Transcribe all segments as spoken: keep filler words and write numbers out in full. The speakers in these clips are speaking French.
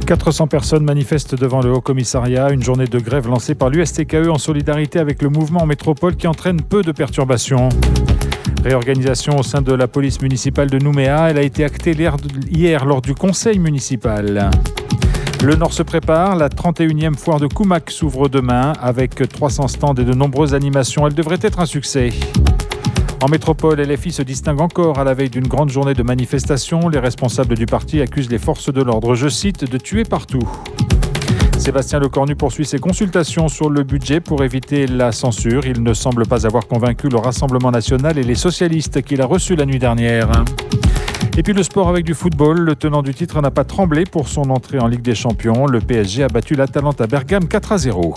quatre cents personnes manifestent devant le Haut-Commissariat, une journée de grève lancée par l'U S T K E en solidarité avec le mouvement en métropole qui entraîne peu de perturbations. Réorganisation au sein de la police municipale de Nouméa, elle a été actée hier lors du conseil municipal. Le Nord se prépare, la trente et unième foire de Koumak s'ouvre demain avec trois cents stands et de nombreuses animations. Elle devrait être un succès. En métropole, L F I se distingue encore à la veille d'une grande journée de manifestation. Les responsables du parti accusent les forces de l'ordre, je cite, de tuer partout. Sébastien Lecornu poursuit ses consultations sur le budget pour éviter la censure. Il ne semble pas avoir convaincu le Rassemblement national et les socialistes qu'il a reçus la nuit dernière. Et puis le sport avec du football. Le tenant du titre n'a pas tremblé pour son entrée en Ligue des Champions. Le P S G a battu l'Atalanta à Bergame quatre à zéro.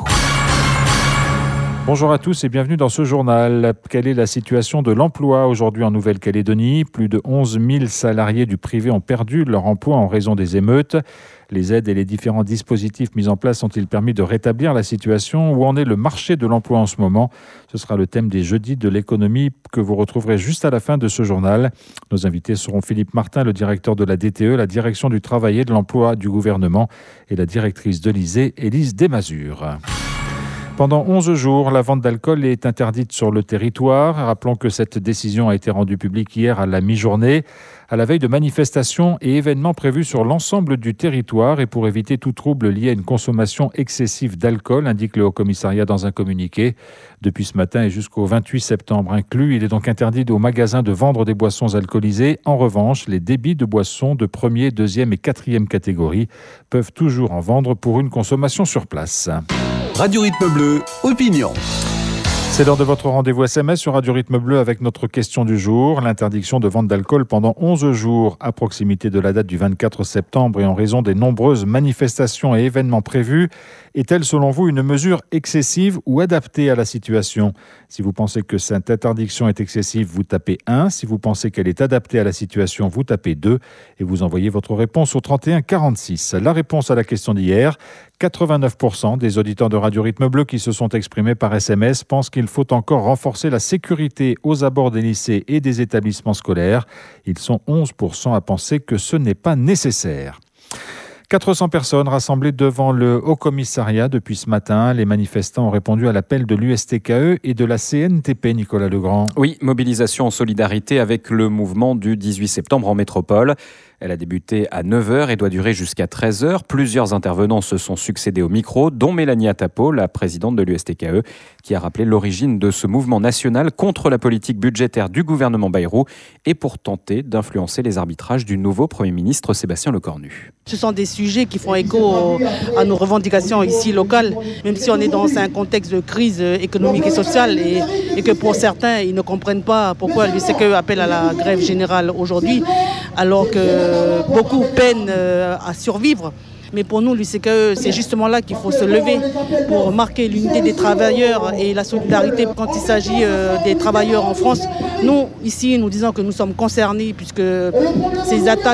Bonjour à tous et bienvenue dans ce journal. Quelle est la situation de l'emploi aujourd'hui en Nouvelle-Calédonie ? Plus de onze mille salariés du privé ont perdu leur emploi en raison des émeutes. Les aides et les différents dispositifs mis en place ont-ils permis de rétablir la situation ? Où en est le marché de l'emploi en ce moment ? Ce sera le thème des jeudis de l'économie que vous retrouverez juste à la fin de ce journal. Nos invités seront Philippe Martin, le directeur de la D T E, la direction du travail et de l'emploi du gouvernement, et la directrice de l'I S E E, Élise Desmazures. Pendant onze jours, la vente d'alcool est interdite sur le territoire. Rappelons que cette décision a été rendue publique hier à la mi-journée, à la veille de manifestations et événements prévus sur l'ensemble du territoire et pour éviter tout trouble lié à une consommation excessive d'alcool, indique le Haut-Commissariat dans un communiqué. Depuis ce matin et jusqu'au vingt-huit septembre inclus, il est donc interdit aux magasins de vendre des boissons alcoolisées. En revanche, les débits de boissons de première, deuxième et quatrième catégorie peuvent toujours en vendre pour une consommation sur place. Radio Rythme Bleu, opinion. C'est l'heure de votre rendez-vous S M S sur Radio Rythme Bleu avec notre question du jour. L'interdiction de vente d'alcool pendant onze jours à proximité de la date du vingt-quatre septembre et en raison des nombreuses manifestations et événements prévus est-elle selon vous une mesure excessive ou adaptée à la situation ? Si vous pensez que cette interdiction est excessive, vous tapez un. Si vous pensez qu'elle est adaptée à la situation, vous tapez deux et vous envoyez votre réponse au trente et un quarante-six. La réponse à la question d'hier, quatre-vingt-neuf pour cent des auditeurs de Radio Rythme Bleu qui se sont exprimés par S M S pensent qu'il faut encore renforcer la sécurité aux abords des lycées et des établissements scolaires. Ils sont onze pour cent à penser que ce n'est pas nécessaire. quatre cents personnes rassemblées devant le Haut-Commissariat depuis ce matin. Les manifestants ont répondu à l'appel de l'U S T K E et de la C N T P, Nicolas Legrand. Oui, mobilisation en solidarité avec le mouvement du dix-huit septembre en métropole. Elle a débuté à neuf heures et doit durer jusqu'à treize heures. Plusieurs intervenants se sont succédés au micro, dont Mélanie Atapo, la présidente de l'U S T K E, qui a rappelé l'origine de ce mouvement national contre la politique budgétaire du gouvernement Bayrou et pour tenter d'influencer les arbitrages du nouveau Premier ministre Sébastien Lecornu. Ce sont des sujets qui font écho à nos revendications ici locales, même si on est dans un contexte de crise économique et sociale et, et que pour certains, ils ne comprennent pas pourquoi l'U S T K E appelle à la grève générale aujourd'hui, alors que beaucoup peinent à survivre. Mais pour nous, l'U S T K E, c'est justement là qu'il faut se lever pour marquer l'unité des travailleurs et la solidarité quand il s'agit des travailleurs en France. Nous, ici, nous disons que nous sommes concernés puisque ces attaques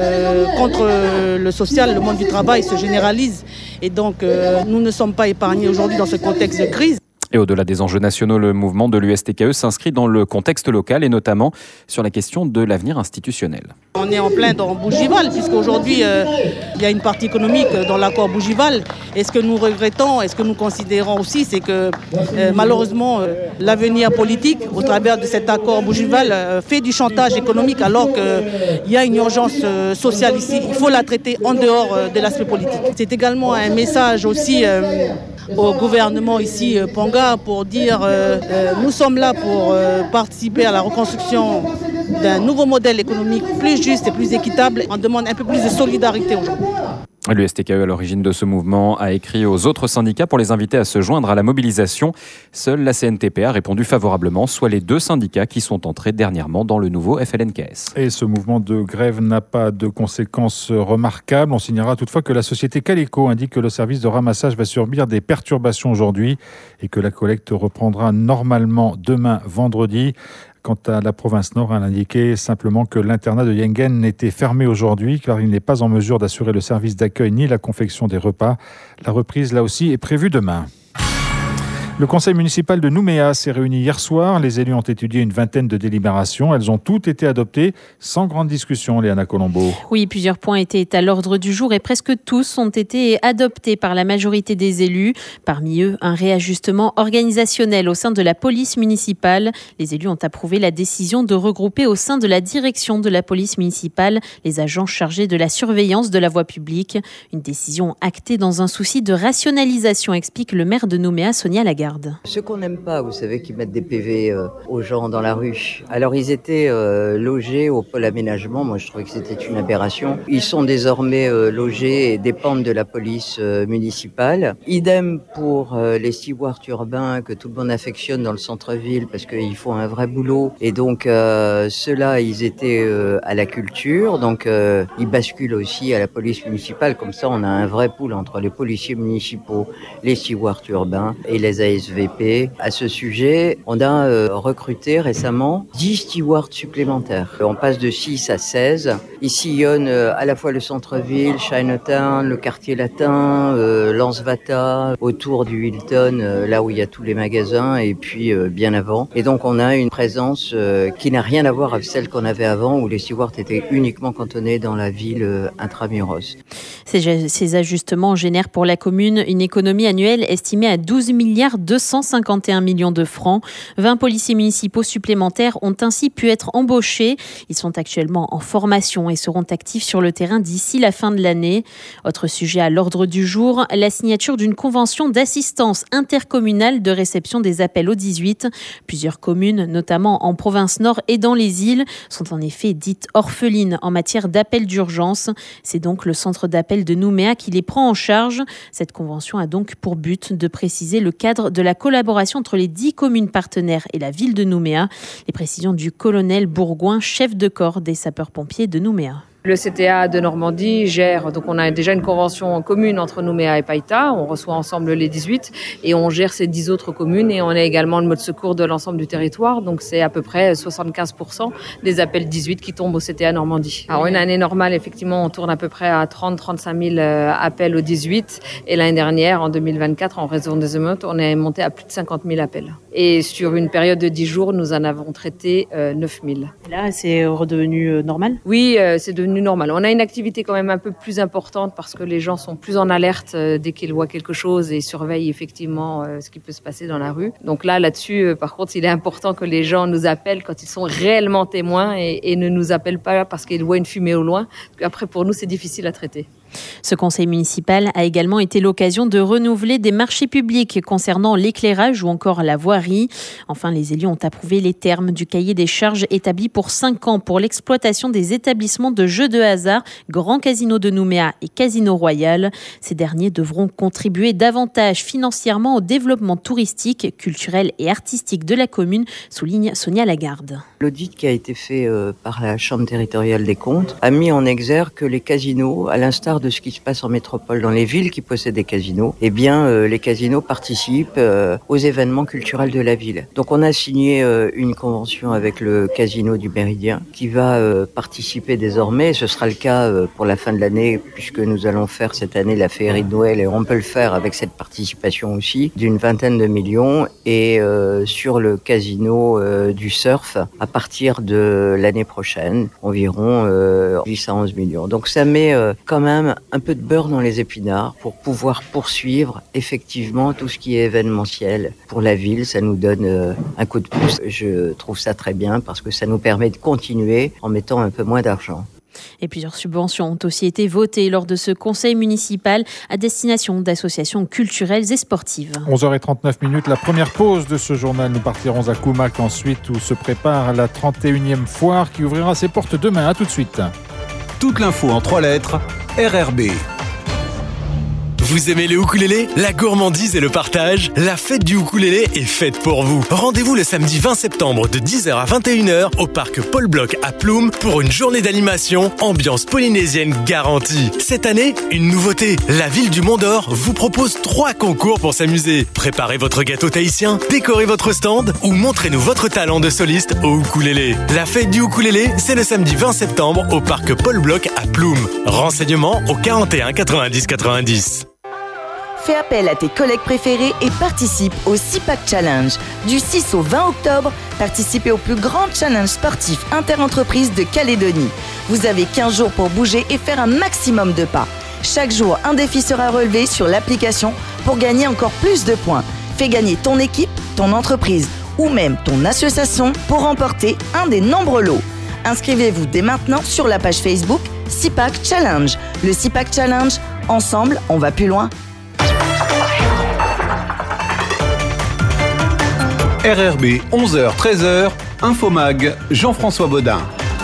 contre le social, le monde du travail se généralisent. Et donc, nous ne sommes pas épargnés aujourd'hui dans ce contexte de crise. Et au-delà des enjeux nationaux, le mouvement de l'U S T K E s'inscrit dans le contexte local et notamment sur la question de l'avenir institutionnel. On est en plein dans Bougival, puisqu'aujourd'hui, euh, il y a une partie économique dans l'accord Bougival. Et ce que nous regrettons et ce que nous considérons aussi, c'est que euh, malheureusement, euh, l'avenir politique, au travers de cet accord Bougival, euh, fait du chantage économique alors qu'il euh, y a une urgence euh, sociale ici. Il faut la traiter en dehors euh, de l'aspect politique. C'est également un message aussi euh, au gouvernement ici, euh, Panga, pour dire euh, euh, nous sommes là pour euh, participer à la reconstruction d'un nouveau modèle économique plus juste et plus équitable. On demande un peu plus de solidarité aujourd'hui. L'U S T K E, à l'origine de ce mouvement, a écrit aux autres syndicats pour les inviter à se joindre à la mobilisation. Seule la C N T P a répondu favorablement, soit les deux syndicats qui sont entrés dernièrement dans le nouveau F L N K S. Et ce mouvement de grève n'a pas de conséquences remarquables. On signalera toutefois que la société Caleco indique que le service de ramassage va subir des perturbations aujourd'hui et que la collecte reprendra normalement demain vendredi. Quant à la province Nord, elle indiquait simplement que l'internat de Yengen était fermé aujourd'hui car il n'est pas en mesure d'assurer le service d'accueil ni la confection des repas. La reprise, là aussi, est prévue demain. Le conseil municipal de Nouméa s'est réuni hier soir. Les élus ont étudié une vingtaine de délibérations. Elles ont toutes été adoptées sans grande discussion, Léana Colombo. Oui, plusieurs points étaient à l'ordre du jour et presque tous ont été adoptés par la majorité des élus. Parmi eux, un réajustement organisationnel au sein de la police municipale. Les élus ont approuvé la décision de regrouper au sein de la direction de la police municipale les agents chargés de la surveillance de la voie publique. Une décision actée dans un souci de rationalisation, explique le maire de Nouméa, Sonia Lagarde. Ceux qu'on n'aime pas, vous savez, qui mettent des P V euh, aux gens dans la rue. Alors ils étaient euh, logés au pôle aménagement. Moi je trouvais que c'était une aberration. Ils sont désormais euh, logés et dépendent de la police euh, municipale. Idem pour euh, les stewards urbains que tout le monde affectionne dans le centre-ville parce qu'ils font un vrai boulot. Et donc euh, ceux-là, ils étaient euh, à la culture. Donc euh, ils basculent aussi à la police municipale. Comme ça, on a un vrai pool entre les policiers municipaux, les stewards urbains et les A S V P. À ce sujet, on a euh, recruté récemment dix stewards supplémentaires. On passe de six à seize. Ils sillonnent euh, à la fois le centre-ville, Chinatown, le quartier latin, euh, Lansvata, autour du Hilton, euh, là où il y a tous les magasins, et puis euh, bien avant. Et donc on a une présence euh, qui n'a rien à voir avec celle qu'on avait avant, où les stewards étaient uniquement cantonnés dans la ville euh, intramuros. Ces, ces ajustements génèrent pour la commune une économie annuelle estimée à douze milliards deux cent cinquante et un millions de francs. vingt policiers municipaux supplémentaires ont ainsi pu être embauchés. Ils sont actuellement en formation et seront actifs sur le terrain d'ici la fin de l'année. Autre sujet à l'ordre du jour, la signature d'une convention d'assistance intercommunale de réception des appels au dix-huit. Plusieurs communes, notamment en province nord et dans les îles, sont en effet dites orphelines en matière d'appels d'urgence. C'est donc le centre d'appel de Nouméa qui les prend en charge. Cette convention a donc pour but de préciser le cadre de la collaboration entre les dix communes partenaires et la ville de Nouméa. Les précisions du colonel Bourgoin, chef de corps des sapeurs-pompiers de Nouméa. Le C T A de Normandie gère, donc on a déjà une convention commune entre Nouméa et Païta, on reçoit ensemble les dix-huit et on gère ces dix autres communes et on a également le mode secours de l'ensemble du territoire, donc c'est à peu près soixante-quinze pour cent des appels dix-huit qui tombent au C T A Normandie. Alors une année normale, effectivement, on tourne à peu près à trente à trente-cinq mille appels au dix-huit et l'année dernière, en deux mille vingt-quatre, en raison des émeutes, on est monté à plus de cinquante mille appels. Et sur une période de dix jours, nous en avons traité euh, neuf mille. Et là, c'est redevenu normal ? Oui, euh, c'est devenu normal. On a une activité quand même un peu plus importante parce que les gens sont plus en alerte euh, dès qu'ils voient quelque chose et surveillent effectivement euh, ce qui peut se passer dans la rue. Donc là, là-dessus, euh, par contre, il est important que les gens nous appellent quand ils sont réellement témoins et, et ne nous appellent pas parce qu'ils voient une fumée au loin. Après, pour nous, c'est difficile à traiter. Ce conseil municipal a également été l'occasion de renouveler des marchés publics concernant l'éclairage ou encore la voirie. Enfin, les élus ont approuvé les termes du cahier des charges établi pour cinq ans pour l'exploitation des établissements de jeux de hasard, Grand Casino de Nouméa et Casino Royal. Ces derniers devront contribuer davantage financièrement au développement touristique, culturel et artistique de la commune, souligne Sonia Lagarde. L'audit qui a été fait euh, par la Chambre territoriale des comptes a mis en exergue que les casinos, à l'instar de ce qui se passe en métropole dans les villes qui possèdent des casinos, eh bien euh, les casinos participent euh, aux événements culturels de la ville. Donc on a signé euh, une convention avec le casino du Méridien qui va euh, participer désormais, ce sera le cas euh, pour la fin de l'année puisque nous allons faire cette année la féerie de Noël et on peut le faire avec cette participation aussi d'une vingtaine de millions et euh, sur le casino euh, du surf à partir de l'année prochaine environ euh, dix à onze millions. Donc ça met euh, quand même un peu de beurre dans les épinards pour pouvoir poursuivre effectivement tout ce qui est événementiel pour la ville. Ça nous donne euh, un coup de pouce. Je trouve ça très bien parce que ça nous permet de continuer en mettant un peu moins d'argent. Et plusieurs subventions ont aussi été votées lors de ce conseil municipal à destination d'associations culturelles et sportives. onze heures trente-neuf minutes, la première pause de ce journal. Nous partirons à Koumak ensuite où se prépare la trente et unième foire qui ouvrira ses portes demain. À tout de suite. Toute l'info en trois lettres, R R B. Vous aimez les ukulélés, la gourmandise et le partage? La fête du ukulélé est faite pour vous. Rendez-vous le samedi vingt septembre de dix heures à vingt et une heures au parc Paul Bloch à Ploum pour une journée d'animation, ambiance polynésienne garantie. Cette année, une nouveauté. La ville du Mont d'Or vous propose trois concours pour s'amuser. Préparez votre gâteau tahitien, décorez votre stand ou montrez-nous votre talent de soliste au ukulélé. La fête du ukulélé, c'est le samedi vingt septembre au parc Paul Bloch à Ploum. Renseignements au quarante et un quatre-vingt-dix quatre-vingt-dix. Fais appel à tes collègues préférés et participe au SIPAC Challenge. Du six au vingt octobre, participez au plus grand challenge sportif interentreprises de Calédonie. Vous avez quinze jours pour bouger et faire un maximum de pas. Chaque jour, un défi sera relevé sur l'application pour gagner encore plus de points. Fais gagner ton équipe, ton entreprise ou même ton association pour remporter un des nombreux lots. Inscrivez-vous dès maintenant sur la page Facebook SIPAC Challenge. Le SIPAC Challenge, ensemble, on va plus loin. R R B, onze heures treize heures, Infomag, Jean-François Baudin.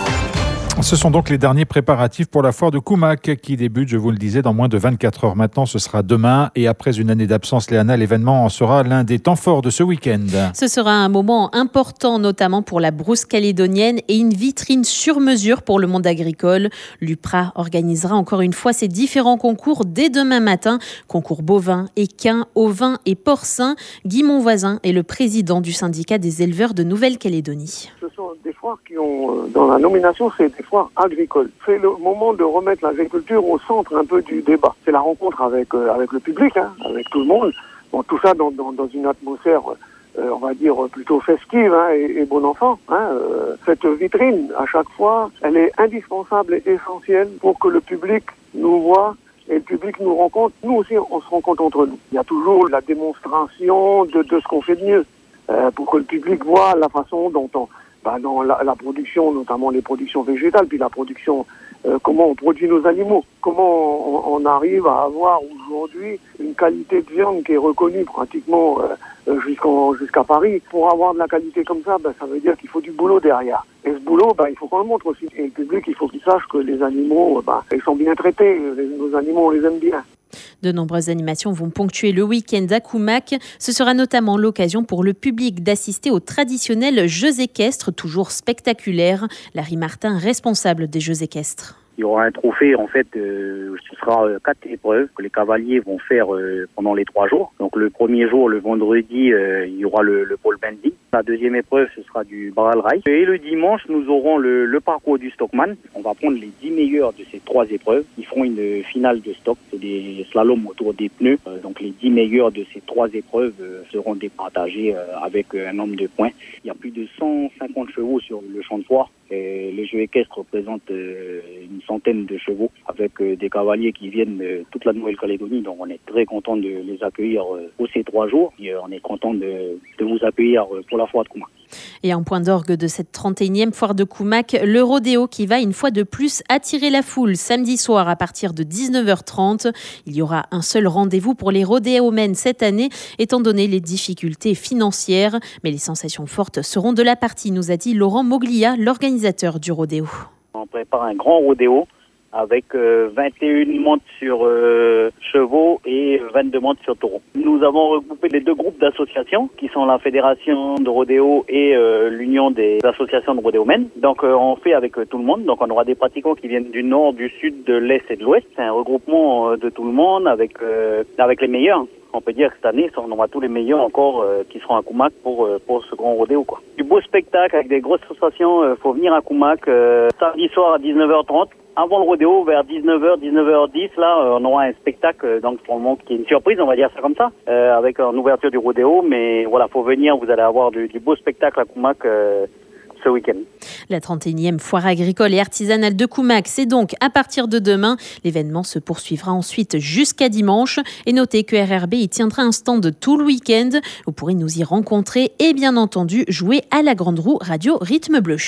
Ce sont donc les derniers préparatifs pour la foire de Koumak qui débute, je vous le disais, dans moins de vingt-quatre heures. Maintenant, ce sera demain. Et après une année d'absence, Léana, l'événement en sera l'un des temps forts de ce week-end. Ce sera un moment important, notamment pour la brousse calédonienne et une vitrine sur mesure pour le monde agricole. L'U P R A organisera encore une fois ses différents concours dès demain matin. Concours bovins, équins, ovins et porcins. Guy Monvoisin est le président du syndicat des éleveurs de Nouvelle-Calédonie. Ce sont des foires qui ont, dans la nomination, c'est des foires agricoles. C'est le moment de remettre l'agriculture au centre un peu du débat. C'est la rencontre avec euh, avec le public, hein, avec tout le monde. Bon, tout ça dans, dans, dans une atmosphère, euh, on va dire, plutôt festive hein, et, et bon enfant. Hein. Euh, cette vitrine, à chaque fois, elle est indispensable et essentielle pour que le public nous voit et le public nous rencontre. Nous aussi, on se rencontre entre nous. Il y a toujours la démonstration de, de ce qu'on fait de mieux euh, pour que le public voit la façon dont on... Bah dans la, la production, notamment les productions végétales, puis la production, euh, comment on produit nos animaux, comment on, on arrive à avoir aujourd'hui une qualité de viande qui est reconnue pratiquement euh, jusqu'en, jusqu'à Paris. Pour avoir de la qualité comme ça, bah, ça veut dire qu'il faut du boulot derrière. Et ce boulot, bah, il faut qu'on le montre aussi. Et le public, il faut qu'il sache que les animaux, bah, ils sont bien traités. Les, nos animaux, on les aime bien. De nombreuses animations vont ponctuer le week-end à Koumak. Ce sera notamment l'occasion pour le public d'assister aux traditionnels jeux équestres, toujours spectaculaires. Larry Martin, responsable des jeux équestres. Il y aura un trophée, en fait, euh, ce sera euh, quatre épreuves que les cavaliers vont faire euh, pendant les trois jours. Donc le premier jour, le vendredi, euh, il y aura le, le pole bending. La deuxième épreuve, ce sera du barrel race. Et le dimanche, nous aurons le, le parcours du stockman. On va prendre les dix meilleurs de ces trois épreuves. Ils feront une finale de stock. C'est des slaloms autour des pneus. Euh, donc les dix meilleurs de ces trois épreuves euh, seront départagés euh, avec un nombre de points. Il y a plus de cent cinquante chevaux sur le champ de foire. Et les jeux équestres représentent euh, une centaine de chevaux avec euh, des cavaliers qui viennent de toute la Nouvelle-Calédonie. Donc on est très content de les accueillir euh, pour ces trois jours. Et euh, on est content de, de vous accueillir euh, pour la foire de Koumak. Et en point d'orgue de cette trente et unième foire de Koumak, le rodéo qui va une fois de plus attirer la foule samedi soir à partir de dix-neuf heures trente. Il y aura un seul rendez-vous pour les rodéomènes cette année, étant donné les difficultés financières. Mais les sensations fortes seront de la partie, nous a dit Laurent Moglia, l'organisateur du rodéo. On prépare un grand rodéo avec euh, vingt et une montes sur euh, chevaux et vingt-deux montes sur taureaux. Nous avons regroupé les deux groupes d'associations qui sont la Fédération de rodéo et euh, l'Union des associations de rodéomènes. Donc euh, on fait avec euh, tout le monde. Donc on aura des pratiquants qui viennent du nord, du sud, de l'est et de l'ouest. C'est un regroupement euh, de tout le monde avec euh, avec les meilleurs. On peut dire que cette année, on aura tous les meilleurs encore euh, qui seront à Koumak pour euh, pour ce grand rodéo, quoi. Du beau spectacle avec des grosses associations. Euh, faut venir à Koumak euh, samedi soir à dix-neuf heures trente. Avant le rodéo, vers dix-neuf heures, dix-neuf heures dix, là, euh, on aura un spectacle, euh, donc pour le moment, qui est une surprise, on va dire ça comme ça, euh, avec une ouverture du rodéo. Mais voilà, faut venir, vous allez avoir du, du beau spectacle à Koumak euh, ce week-end. La trente et unième foire agricole et artisanale de Koumak, c'est donc à partir de demain. L'événement se poursuivra ensuite jusqu'à dimanche. Et notez que R R B y tiendra un stand tout le week-end. Vous pourrez nous y rencontrer et bien entendu jouer à la grande roue radio Rythme Bleu.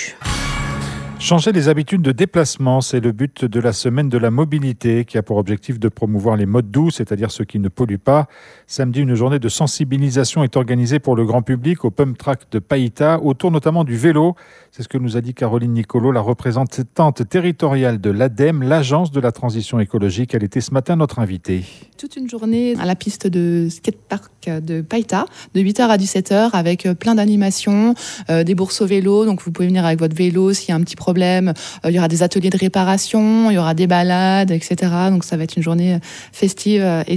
Changer les habitudes de déplacement, c'est le but de la semaine de la mobilité qui a pour objectif de promouvoir les modes doux, c'est-à-dire ceux qui ne polluent pas. Samedi, une journée de sensibilisation est organisée pour le grand public au Pump Track de Païta, autour notamment du vélo. C'est ce que nous a dit Caroline Nicolo, la représentante territoriale de l'ADEME, l'agence de la transition écologique. Elle était ce matin notre invitée. Toute une journée à la piste de skatepark de Païta, de huit heures à dix-sept heures, avec plein d'animations, euh, des bourses au vélo. Donc vous pouvez venir avec votre vélo s'il y a un petit problème. Euh, il y aura des ateliers de réparation, il y aura des balades, et cetera. Donc ça va être une journée festive et sympa.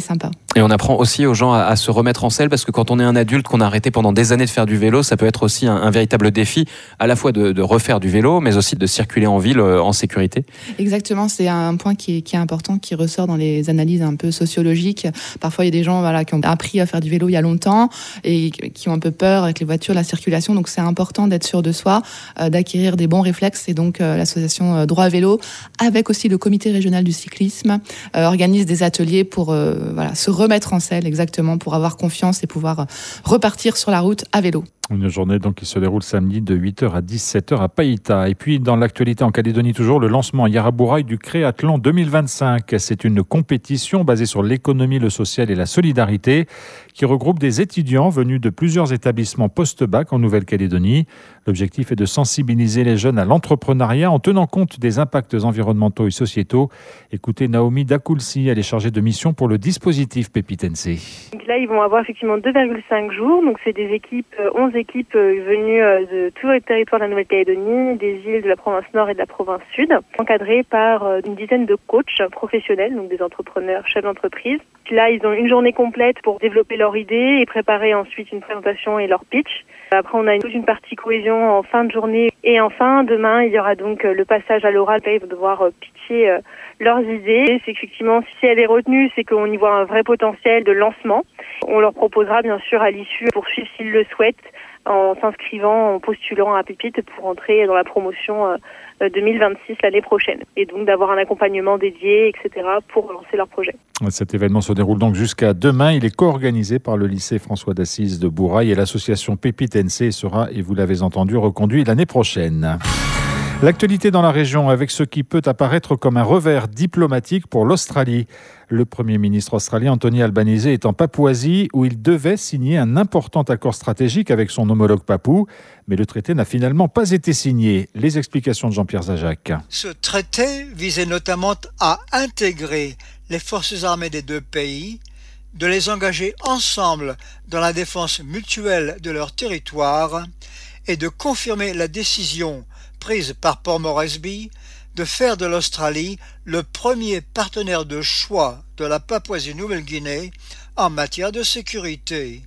Et on apprend aussi aux gens à, à se remettre en selle, parce que quand on est un adulte, qu'on a arrêté pendant des années de faire du vélo, ça peut être aussi un, un véritable défi, à la fois de, de refaire du vélo, mais aussi de circuler en ville euh, en sécurité. Exactement, c'est un point qui est, qui est important, qui ressort dans les analyses un peu sociologiques. Parfois, il y a des gens voilà, qui ont appris à faire du vélo il y a longtemps et qui ont un peu peur avec les voitures, la circulation. Donc, c'est important d'être sûr de soi, euh, d'acquérir des bons réflexes. Et donc, euh, l'association euh, Droit à vélo, avec aussi le comité régional du cyclisme, euh, organise des ateliers pour euh, voilà, se remettre en selle, exactement, pour avoir confiance et pouvoir repartir sur la route à vélo. Une journée donc qui se déroule samedi de huit heures à dix-sept heures à Païta. Et puis dans l'actualité en Calédonie toujours, le lancement hier à Bourail du Créathlon deux mille vingt-cinq. C'est une compétition basée sur l'économie, le social et la solidarité qui regroupe des étudiants venus de plusieurs établissements post-bac en Nouvelle-Calédonie. L'objectif est de sensibiliser les jeunes à l'entrepreneuriat en tenant compte des impacts environnementaux et sociétaux. Écoutez Naomi Dakoulsi, elle est chargée de mission pour le dispositif Pépitense. Donc là, ils vont avoir effectivement deux virgule cinq jours. Donc c'est des équipes, onze équipes venues de tous les territoires de la Nouvelle-Calédonie, des îles de la province nord et de la province sud, encadrées par une dizaine de coachs professionnels, donc des entrepreneurs, chefs d'entreprise. Là, ils ont une journée complète pour développer leur idée et préparer ensuite une présentation et leur pitch. Après, on a toute une partie cohésion en fin de journée. Et enfin, demain, il y aura donc le passage à l'oral. Ils vont devoir pitcher leurs idées. C'est effectivement, si elle est retenue, c'est qu'on y voit un vrai potentiel de lancement. On leur proposera bien sûr à l'issue, poursuivre s'ils le souhaitent, en s'inscrivant, en postulant à Pépite pour entrer dans la promotion deux mille vingt-six l'année prochaine. Et donc d'avoir un accompagnement dédié, et cetera pour lancer leur projet. Cet événement se déroule donc jusqu'à demain. Il est co-organisé par le lycée François d'Assise de Bourail et l'association Pépitense et sera, et vous l'avez entendu, reconduit l'année prochaine. L'actualité dans la région avec ce qui peut apparaître comme un revers diplomatique pour l'Australie. Le Premier ministre australien Anthony Albanese est en Papouasie où il devait signer un important accord stratégique avec son homologue papou. Mais le traité n'a finalement pas été signé. Les explications de Jean-Pierre Zajac. Ce traité visait notamment à intégrer les forces armées des deux pays, de les engager ensemble dans la défense mutuelle de leur territoire et de confirmer la décision prise par Port Moresby de faire de l'Australie le premier partenaire de choix de la Papouasie-Nouvelle-Guinée en matière de sécurité.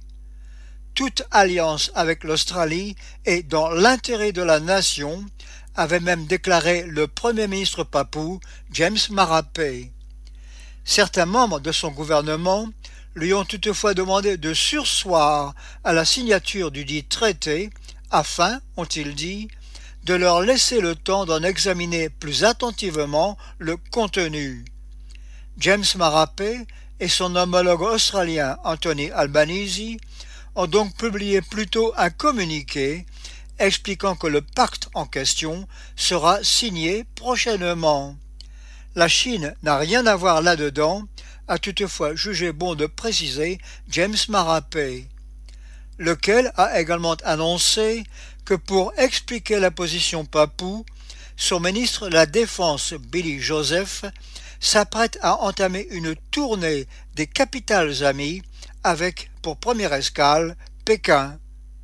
Toute alliance avec l'Australie est dans l'intérêt de la nation, avait même déclaré le Premier ministre papou James Marape. Certains membres de son gouvernement lui ont toutefois demandé de surseoir à la signature du dit traité afin, ont-ils dit, de leur laisser le temps d'en examiner plus attentivement le contenu. James Marape et son homologue australien Anthony Albanese ont donc publié plutôt un communiqué expliquant que le pacte en question sera signé prochainement. La Chine n'a rien à voir là-dedans, a toutefois jugé bon de préciser James Marape, lequel a également annoncé que pour expliquer la position papoue, son ministre de la Défense, Billy Joseph, s'apprête à entamer une tournée des capitales amies avec, pour première escale, Pékin.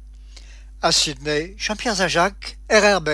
À Sydney, Jean-Pierre Zajac, R R B.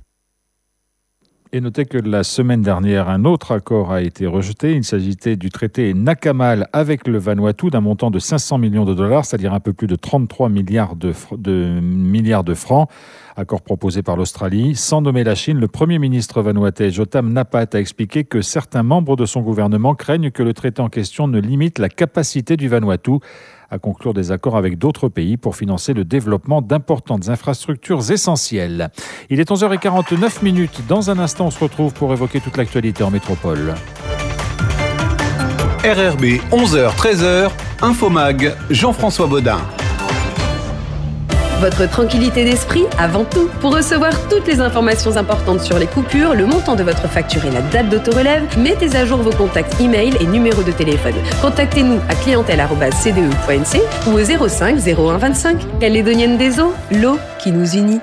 Et notez que la semaine dernière, un autre accord a été rejeté. Il s'agissait du traité Nakamal avec le Vanuatu d'un montant de cinq cents millions de dollars, c'est-à-dire un peu plus de trente-trois milliards de, fr- de, milliards de francs. Accord proposé par l'Australie. Sans nommer la Chine, le Premier ministre vanuatais Jotam Napat a expliqué que certains membres de son gouvernement craignent que le traité en question ne limite la capacité du Vanuatu à conclure des accords avec d'autres pays pour financer le développement d'importantes infrastructures essentielles. Il est onze heures quarante-neuf minutes. Dans un instant, on se retrouve pour évoquer toute l'actualité en métropole. R R B, onze heures treize heures, Infomag, Jean-François Baudin. Votre tranquillité d'esprit avant tout. Pour recevoir toutes les informations importantes sur les coupures, le montant de votre facture et la date d'autorelève, mettez à jour vos contacts e-mail et numéros de téléphone. Contactez-nous à clientèle arobase c d e point n c ou au zéro cinq zéro un vingt-cinq. Calédonienne des eaux, l'eau qui nous unit.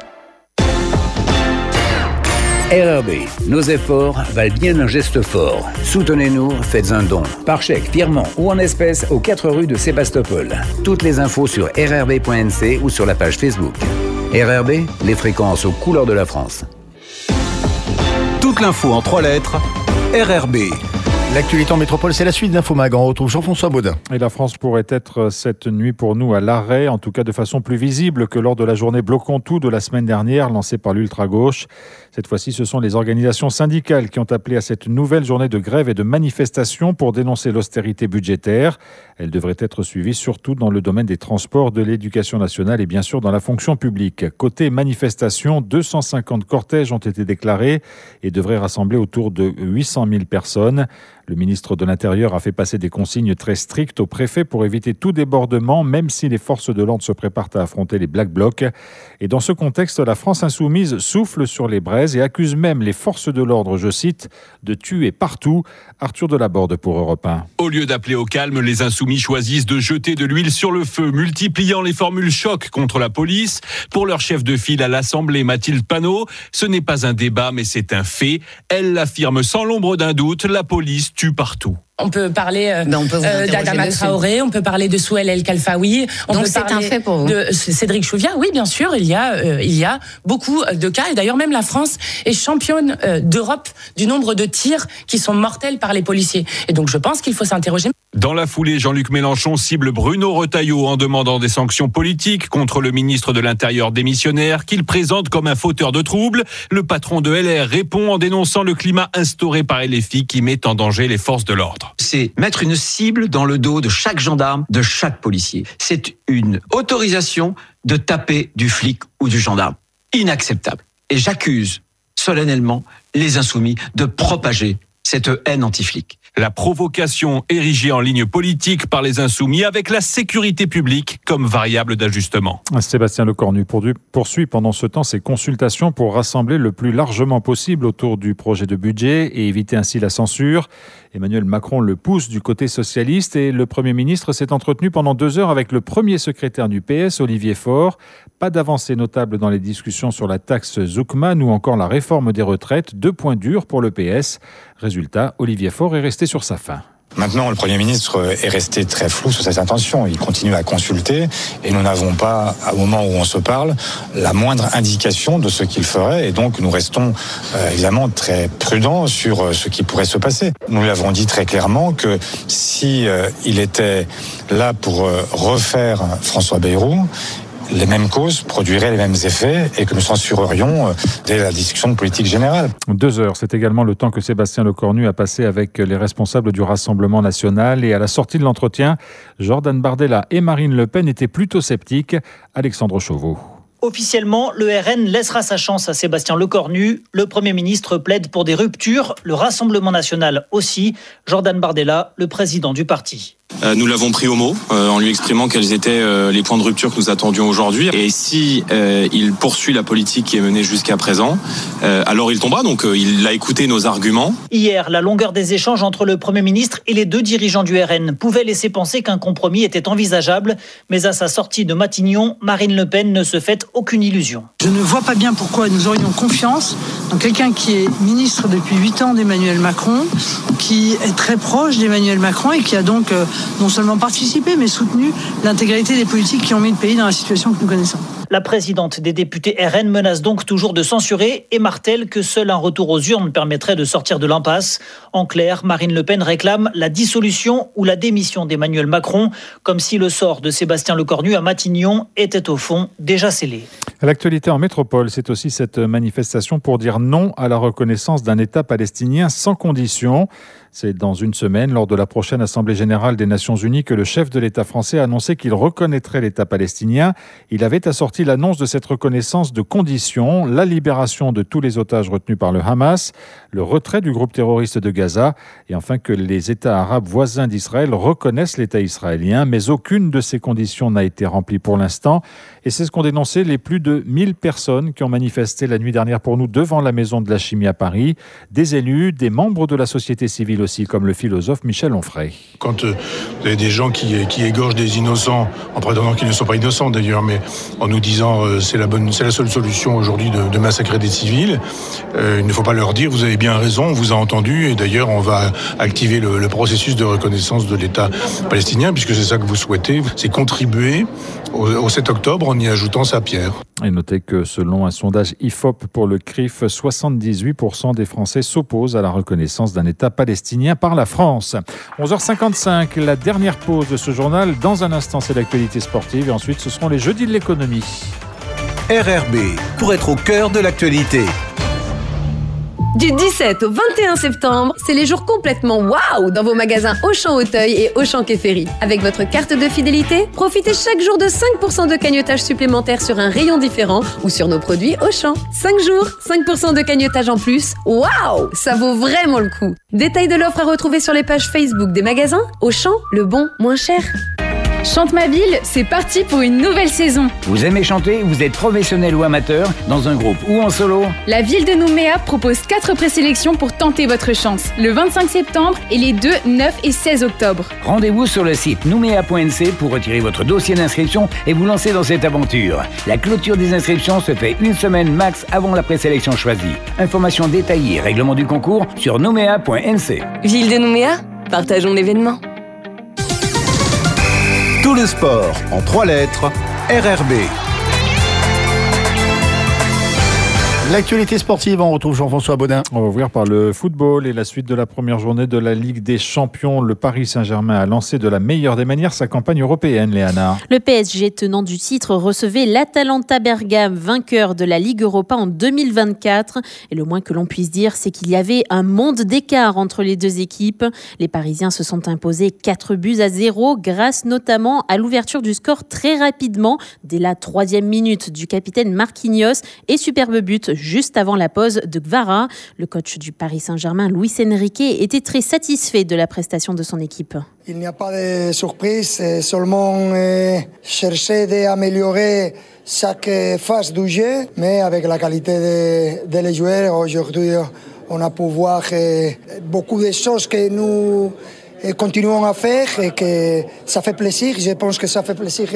R R B, nos efforts valent bien un geste fort. Soutenez-nous, faites un don. Par chèque, virement ou en espèces aux quatre rues de Sébastopol. Toutes les infos sur r r b point n c ou sur la page Facebook. R R B, les fréquences aux couleurs de la France. Toute l'info en trois lettres, R R B. L'actualité en métropole, c'est la suite d'Infomag. On retrouve Jean-François Baudin. Et la France pourrait être cette nuit pour nous à l'arrêt, en tout cas de façon plus visible que lors de la journée Bloquons tout de la semaine dernière, lancée par l'ultra-gauche. Cette fois-ci, ce sont les organisations syndicales qui ont appelé à cette nouvelle journée de grève et de manifestation pour dénoncer l'austérité budgétaire. Elle devrait être suivie surtout dans le domaine des transports, de l'éducation nationale et bien sûr dans la fonction publique. Côté manifestation, deux cent cinquante cortèges ont été déclarés et devraient rassembler autour de huit cent mille personnes. Le ministre de l'Intérieur a fait passer des consignes très strictes au préfet pour éviter tout débordement, même si les forces de l'ordre se préparent à affronter les Black Blocs. Et dans ce contexte, la France insoumise souffle sur les braises et accuse même les forces de l'ordre, je cite, de tuer partout. Arthur Delaborde pour Europe un. Au lieu d'appeler au calme, les insoumis choisissent de jeter de l'huile sur le feu, multipliant les formules choc contre la police. Pour leur chef de file à l'Assemblée, Mathilde Panot, ce n'est pas un débat, mais c'est un fait. Elle l'affirme sans l'ombre d'un doute, la police tue partout. On peut parler euh, ben euh, d'Adama Traoré, on peut parler de Souheil El Khalfaoui, on Donc peut c'est parler un fait pour vous. de Cédric Chouviat. Oui, bien sûr, il y a euh, il y a beaucoup de cas et d'ailleurs même la France est championne euh, d'Europe du nombre de tirs qui sont mortels par les policiers. Et donc je pense qu'il faut s'interroger. Dans la foulée, Jean-Luc Mélenchon cible Bruno Retailleau en demandant des sanctions politiques contre le ministre de l'Intérieur démissionnaire qu'il présente comme un fauteur de troubles. Le patron de L R répond en dénonçant le climat instauré par L F I qui met en danger les forces de l'ordre. C'est mettre une cible dans le dos de chaque gendarme, de chaque policier. C'est une autorisation de taper du flic ou du gendarme. Inacceptable. Et j'accuse solennellement les insoumis de propager cette haine anti-flic. La provocation érigée en ligne politique par les insoumis avec la sécurité publique comme variable d'ajustement. Sébastien Lecornu poursuit pendant ce temps ses consultations pour rassembler le plus largement possible autour du projet de budget et éviter ainsi la censure. Emmanuel Macron le pousse du côté socialiste et le Premier ministre s'est entretenu pendant deux heures avec le premier secrétaire du P S, Olivier Faure. Pas d'avancée notable dans les discussions sur la taxe Zuckman ou encore la réforme des retraites. Deux points durs pour le P S. Résultat, Olivier Faure est resté sur sa faim. Maintenant, le Premier ministre est resté très flou sur ses intentions. Il continue à consulter et nous n'avons pas, au moment où on se parle, la moindre indication de ce qu'il ferait. Et donc, nous restons euh, évidemment très prudents sur ce qui pourrait se passer. Nous lui avons dit très clairement que si euh, il était là pour euh, refaire François Bayrou, les mêmes causes produiraient les mêmes effets et que nous censurerions dès la discussion de politique générale. Deux heures, c'est également le temps que Sébastien Lecornu a passé avec les responsables du Rassemblement national. Et à la sortie de l'entretien, Jordan Bardella et Marine Le Pen étaient plutôt sceptiques. Alexandre Chauveau. Officiellement, le R N laissera sa chance à Sébastien Lecornu. Le Premier ministre plaide pour des ruptures. Le Rassemblement national aussi. Jordan Bardella, le président du parti. Euh, nous l'avons pris au mot euh, en lui exprimant quels étaient euh, les points de rupture que nous attendions aujourd'hui. Et si euh, il poursuit la politique qui est menée jusqu'à présent, euh, alors il tombera. Donc euh, il a écouté nos arguments. Hier, la longueur des échanges entre le Premier ministre et les deux dirigeants du R N pouvait laisser penser qu'un compromis était envisageable. Mais à sa sortie de Matignon, Marine Le Pen ne se fait aucune illusion. Je ne vois pas bien pourquoi nous aurions confiance dans quelqu'un qui est ministre depuis huit ans d'Emmanuel Macron, qui est très proche d'Emmanuel Macron et qui a donc euh, non seulement participé, mais soutenu l'intégralité des politiques qui ont mis le pays dans la situation que nous connaissons. La présidente des députés R N menace donc toujours de censurer et martèle que seul un retour aux urnes permettrait de sortir de l'impasse. En clair, Marine Le Pen réclame la dissolution ou la démission d'Emmanuel Macron, comme si le sort de Sébastien Lecornu à Matignon était au fond déjà scellé. L'actualité en métropole, c'est aussi cette manifestation pour dire non à la reconnaissance d'un État palestinien sans condition. C'est dans une semaine, lors de la prochaine Assemblée générale des Nations unies, que le chef de l'État français a annoncé qu'il reconnaîtrait l'État palestinien. Il avait assorti l'annonce de cette reconnaissance de conditions, la libération de tous les otages retenus par le Hamas, le retrait du groupe terroriste de Gaza et enfin que les États arabes voisins d'Israël reconnaissent l'État israélien. Mais aucune de ces conditions n'a été remplie pour l'instant. Et c'est ce qu'ont dénoncé les plus de mille personnes qui ont manifesté la nuit dernière pour nous devant la Maison de la Chimie à Paris. Des élus, des membres de la société civile aussi, comme le philosophe Michel Onfray. Quand euh, vous avez des gens qui, qui égorgent des innocents, en prétendant qu'ils ne sont pas innocents d'ailleurs, mais en nous disant euh, c'est la bonne, c'est la seule solution aujourd'hui de, de massacrer des civils, euh, il ne faut pas leur dire vous avez bien raison, on vous a entendu, et d'ailleurs on va activer le, le processus de reconnaissance de l'État palestinien, puisque c'est ça que vous souhaitez, c'est contribuer au, au sept octobre en y ajoutant sa pierre. Et notez que selon un sondage I F O P pour le C R I F, soixante-dix-huit pour cent des Français s'opposent à la reconnaissance d'un État palestinien. signé par la France. onze heures cinquante-cinq, la dernière pause de ce journal. Dans un instant, c'est l'actualité sportive et ensuite, ce seront les jeudis de l'économie. R R B, pour être au cœur de l'actualité. Du dix-sept au vingt et un septembre, c'est les jours complètement waouh dans vos magasins Auchan Auteuil et Auchan Quai Ferry. Avec votre carte de fidélité, profitez chaque jour de cinq pour cent de cagnotage supplémentaire sur un rayon différent ou sur nos produits Auchan. cinq jours, cinq pour cent de cagnotage en plus. Waouh, ça vaut vraiment le coup. Détails de l'offre à retrouver sur les pages Facebook des magasins Auchan, le bon, moins cher. Chante ma ville, c'est parti pour une nouvelle saison. Vous aimez chanter, vous êtes professionnel ou amateur, dans un groupe ou en solo? La ville de Nouméa propose quatre présélections pour tenter votre chance, le vingt-cinq septembre et les deux, neuf et seize octobre. Rendez-vous sur le site nouméa point n c pour retirer votre dossier d'inscription et vous lancer dans cette aventure. La clôture des inscriptions se fait une semaine max avant la présélection choisie. Informations détaillées, règlement du concours sur nouméa point n c. Ville de Nouméa, partageons l'événement. Tout le sport en trois lettres, R R B. L'actualité sportive, on retrouve Jean-François Baudin. On va ouvrir par le football et la suite de la première journée de la Ligue des Champions. Le Paris Saint-Germain a lancé de la meilleure des manières sa campagne européenne, Léana. Le P S G, tenant du titre, recevait l'Atalanta Bergame, vainqueur de la Ligue Europa en deux mille vingt-quatre. Et le moins que l'on puisse dire, c'est qu'il y avait un monde d'écart entre les deux équipes. Les Parisiens se sont imposés quatre buts à zéro, grâce notamment à l'ouverture du score très rapidement, dès la troisième minute du capitaine Marquinhos, et superbe but juste avant la pause de Gvara. Le coach du Paris Saint-Germain, Luis Enrique, était très satisfait de la prestation de son équipe. Il n'y a pas de surprise, c'est seulement euh, chercher d'améliorer chaque phase du jeu, mais avec la qualité de, de les joueurs, aujourd'hui on a pu voir euh, beaucoup de choses que nous et continuons à faire et que ça fait plaisir. Je pense que ça fait plaisir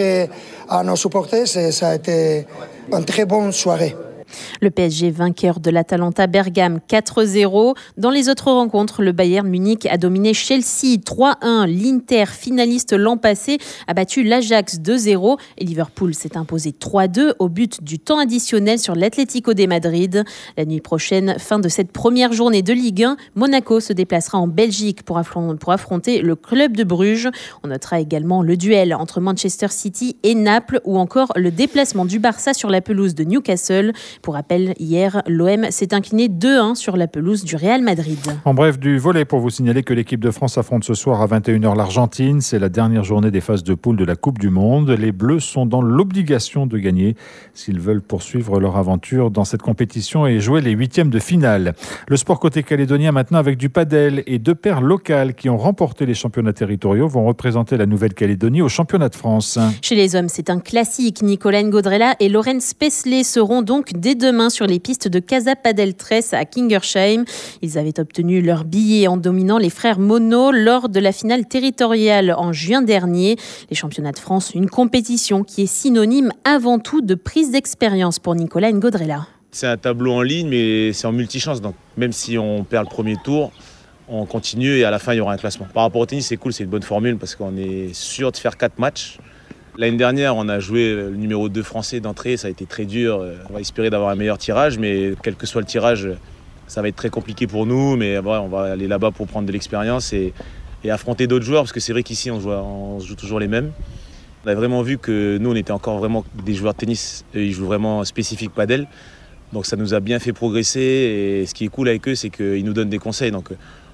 à nos supporters et ça a été une très bonne soirée. Le P S G vainqueur de l'Atalanta Bergame quatre zéro. Dans les autres rencontres, le Bayern Munich a dominé Chelsea trois un. L'Inter, finaliste l'an passé, a battu l'Ajax deux zéro. Et Liverpool s'est imposé trois deux au but du temps additionnel sur l'Atlético de Madrid. La nuit prochaine, fin de cette première journée de Ligue un, Monaco se déplacera en Belgique pour affronter le club de Bruges. On notera également le duel entre Manchester City et Naples ou encore le déplacement du Barça sur la pelouse de Newcastle. Pour rappel, hier, l'O M s'est incliné deux un sur la pelouse du Real Madrid. En bref, du volley pour vous signaler que l'équipe de France affronte ce soir à vingt et une heures l'Argentine. C'est la dernière journée des phases de poule de la Coupe du Monde. Les Bleus sont dans l'obligation de gagner s'ils veulent poursuivre leur aventure dans cette compétition et jouer les huitièmes de finale. Le sport côté calédonien maintenant avec du padel et deux paires locales qui ont remporté les championnats territoriaux vont représenter la Nouvelle-Calédonie au championnat de France. Chez les hommes, c'est un classique. Nicolas Ngodrella et Laurens Pesley seront donc dès demain sur les pistes de Casa Padel Tres à Kingersheim. Ils avaient obtenu leur billet en dominant les frères Monod lors de la finale territoriale en juin dernier. Les championnats de France, une compétition qui est synonyme avant tout de prise d'expérience pour Nicolas Ngodrella. C'est un tableau en ligne, mais c'est en multichance. Donc même si on perd le premier tour, on continue et à la fin, il y aura un classement. Par rapport au tennis, c'est cool, c'est une bonne formule parce qu'on est sûr de faire quatre matchs. L'année dernière, on a joué le numéro deux français d'entrée, ça a été très dur. On va espérer d'avoir un meilleur tirage, mais quel que soit le tirage, ça va être très compliqué pour nous. Mais voilà, on va aller là-bas pour prendre de l'expérience et, et affronter d'autres joueurs, parce que c'est vrai qu'ici, on joue, on joue toujours les mêmes. On a vraiment vu que nous, on était encore vraiment des joueurs de tennis, et ils jouent vraiment spécifique padel. Donc ça nous a bien fait progresser, et ce qui est cool avec eux, c'est qu'ils nous donnent des conseils. Donc,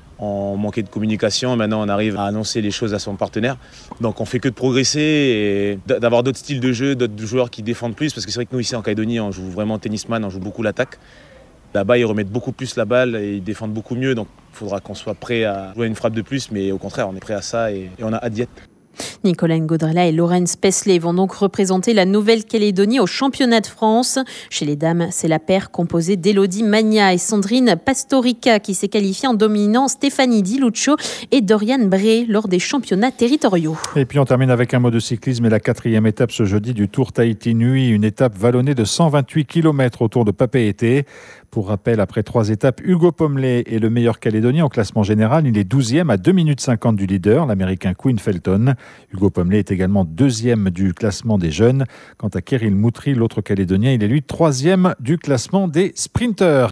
on manquait de communication, maintenant on arrive à annoncer les choses à son partenaire. Donc on fait que de progresser et d'avoir d'autres styles de jeu, d'autres joueurs qui défendent plus, parce que c'est vrai que nous ici en Calédonie on joue vraiment tennisman, on joue beaucoup l'attaque. Là-bas ils remettent beaucoup plus la balle et ils défendent beaucoup mieux, donc il faudra qu'on soit prêt à jouer une frappe de plus, mais au contraire on est prêt à ça et, et on a hâte d'y être. Nicolas Ngodrella et Laurens Pesley vont donc représenter la Nouvelle-Calédonie au championnat de France. Chez les dames, c'est la paire composée d'Elodie Magna et Sandrine Pastorica qui s'est qualifiée en dominant Stéphanie Di Lucio et Dorian Bray lors des championnats territoriaux. Et puis on termine avec un mot de cyclisme et la quatrième étape ce jeudi du Tour Tahiti Nui, une étape vallonnée de cent vingt-huit kilomètres autour de Papeete. Pour rappel, après trois étapes, Hugo Pomley est le meilleur Calédonien au classement général. Il est douzième à deux minutes cinquante du leader, l'Américain Quinn Felton. Hugo Pomley est également deuxième du classement des jeunes. Quant à Kirill Moutri, l'autre Calédonien, il est lui troisième du classement des sprinteurs.